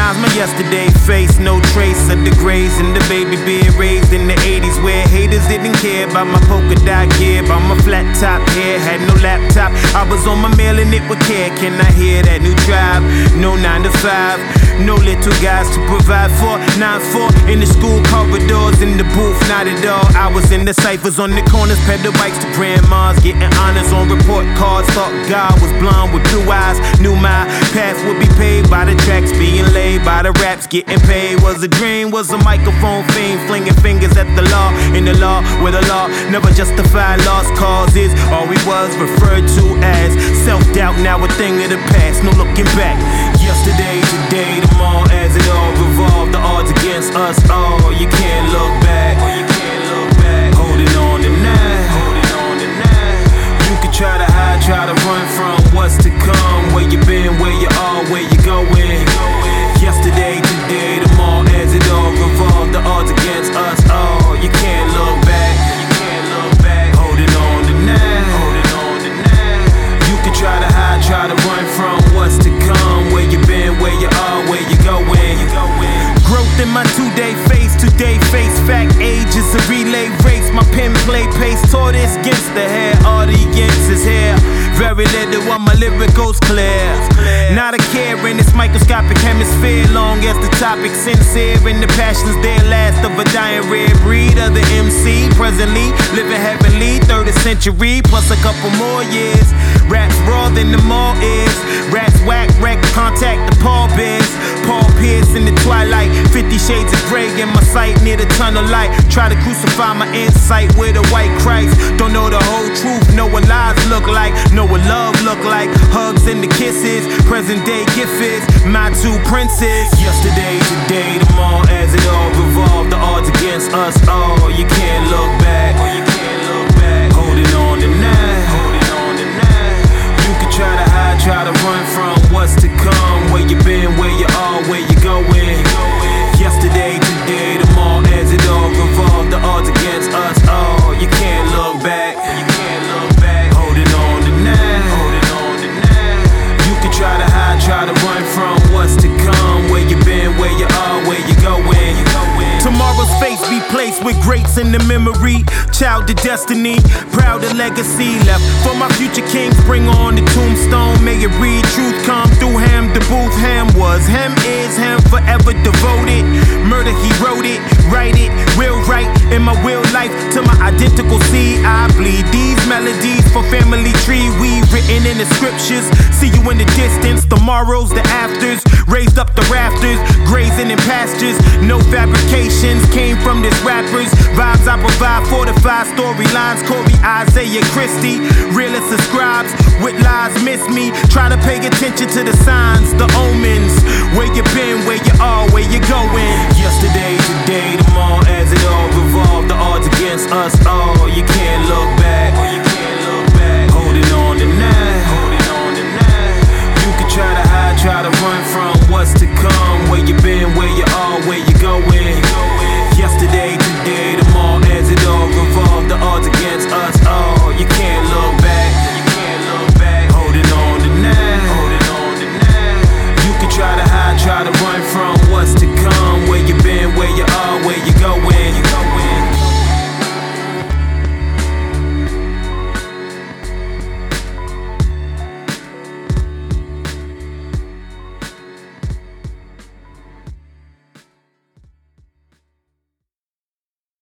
Sometimes my yesterday face, no trace of the grays and the baby being raised in the 80s where haters didn't care about my polka dot gear, about my flat top hair, had no laptop. I was on my mail and it with care. Can I hear that new drive? No 9 to 5, no little guys to provide for. 9-4 in the school corridors, in the booth, not at all. I was in the ciphers on the corners, pedal bikes to grandmas, getting honors on report cards. Thought God was blonde with blue eyes. Knew my path would be paved by the tracks being laid, by the raps getting paid. Was a dream, was a microphone fiend, flinging fingers at the law. In the law, where the law never justified lost causes. All we was referred to as self-doubt, now a thing of the past, no looking back. Yesterday, today, tomorrow, as it all revolved, the odds against us all. You can't look back. Holding on tonight. You can try to hide, try to run from what's to come. Where you been, where you are, where you going. Yesterday, today, tomorrow, as it all revolved, the odds against us all. You can't look back. Holding on tonight. You can try to hide, try to run from what's to come. Where you been, where you are, where you going. Growth in my today face, fact age is a relay race. My pen play pace, tortoise against the hair. Audience is here, very little while my lyricals clear. Not a care in this microscopic hemisphere, long as the topic's sincere and the passions there last of a dying rare breed of the MC. Presently living heavenly, 3rd century plus a couple more years. Raps raw than the mall is. Raps whack, wreck, contact the Paul Biz. Paul Pierce in the twilight, 50 shades of gray in my sight near the tunnel light. Try to crucify my insight with a white Christ. Don't know the whole truth, know what lies look like, know what love look like. Hugs and the kisses, present day gift is my 2 princes. Yesterday, today, tomorrow, as it all revolved, the odds against us all. You can't look back. Holding on tonight. You can try to hide, try to run from what's to come. Where you been, where you are, where you going. Yesterday, today, tomorrow, as it all revolved, the odds against us all. You can't look back. Holding on tonight. You can try to hide, try to run from what's to come. Where you been, where you are, where you going. Tomorrow's face be placed with greats in the memory. Child of destiny, proud of legacy left for my future kings. Bring on the tombstone, may it read truth come through him. The booth him was him, is him, forever devoted. Murder he wrote it, write it, will write in my will life to my identical seed. I bleed these melodies for family tree. We written in the scriptures. See you in the distance, tomorrow's the afters. Raised up the rafters, grazing in pastures. No fabrications came from this rappers. Vibes I provide, fortified storylines. Corey, Isaiah, Christie, realist subscribes with lies miss me. Try to pay attention to the signs, the omens. Where